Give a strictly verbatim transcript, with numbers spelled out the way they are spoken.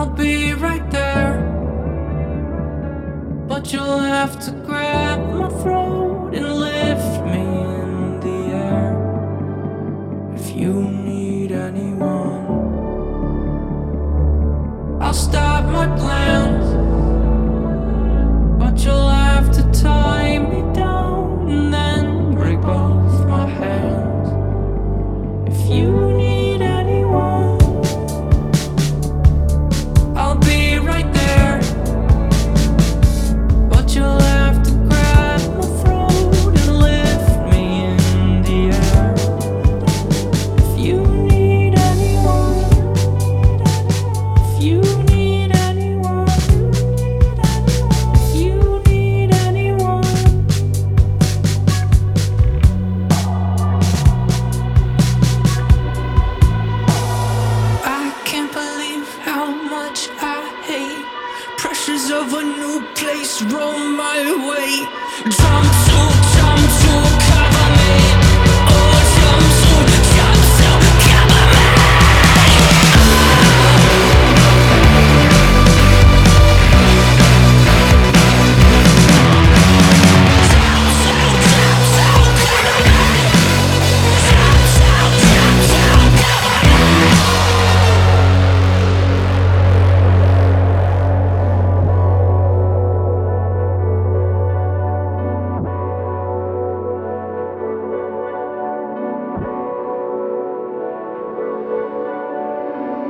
I'll be right there, but you'll have to grab my throat and lift me in the air. If you need anyone, I'll stop my plans, but you'll have to tie me down and then break both my hands. If you need anyone, I'll be right there, but you'll have to grab my throat and lift me in the air. If you need anyone, if you need anyone, if you need anyone. I can't believe how much I hate pressures of a new place roll my way. Jump to